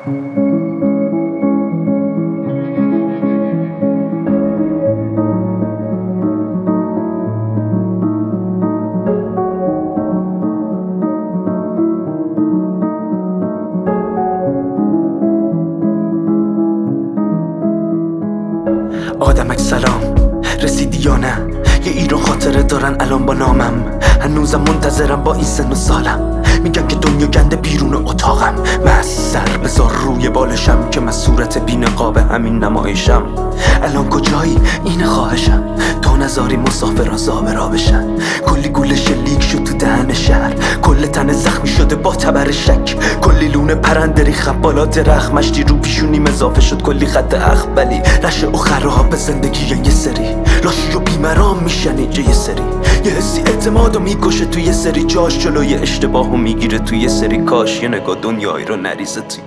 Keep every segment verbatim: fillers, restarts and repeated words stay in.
آدمک سلام، رسیدی یا نه؟ یه ایران خاطره دارن الان با نامم. هنوزم منتظرم با این سن و سالم. میگن که دنیا گنده بیرون اتاقم. من سر بذار روی بالشم که من صورت بی نقاب همین نمایشم. الان کجایی؟ اینه خواهشم، تا نذاری مسافران زابرا بشن. کلی گوله شلیک شد تو دهن شهر، کل تن زخمی شده با تبر شک. کلی لونه پرنده ریختم بالا درخت، مشتی رو پیشونیم اضافه شد کلی خط اخبلی. رشه و خراب به زندگی یه سری لاشی و بیمرام میشن اینجا یه سری. یه حسی اعتمادو میکشه تو یه سری جاش، جلوی اشتباهو میگیره تو یه سری کاش. یه نگاه دنیایی رو نریزه توی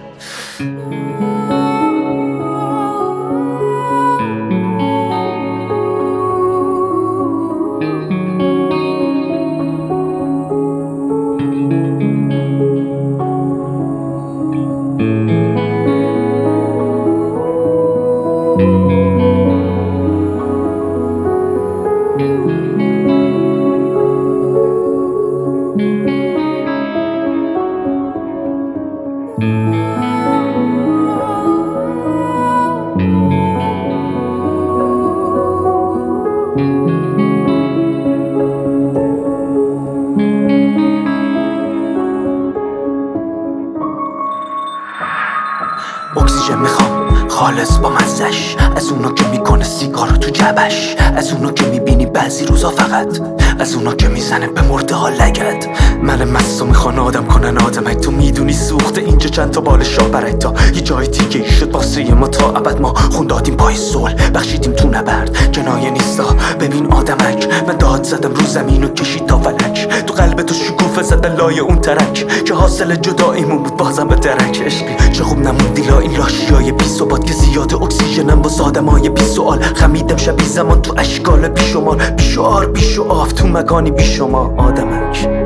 اکسیژن میخوام خالص با مزش، از اونا که میکنه سیگارو تو جبش، از اونا که میبینی بعضی روزا فقط، از اونا که میزنه به مرده ها لگد. من مستو میخوان آدم کنن آدمک، تو میدونی سوخته اینجا چند تا بال شاه برای تا یه جای دیگه شد واسه ما تا ابد. ما خون دادیم پای صلح، بخشیدیم تو نبرد، کنایه نیستا. ببین آدمک، من داد زدم رو زمین و کشید تا فلک، تو قلب تو شکوفه زدن لای اون ترک که حاصل جداییمون بود بازم به درک. عشقی چه خوب نموندی لا این لاشیای بی ثبات که زیاد اکسیژنم واسه آدمای بی سوال. خمیدم شبی زمان تو اشکال بیشمار، بیشعار بیشعاف تو مکانی بی شما آدمک.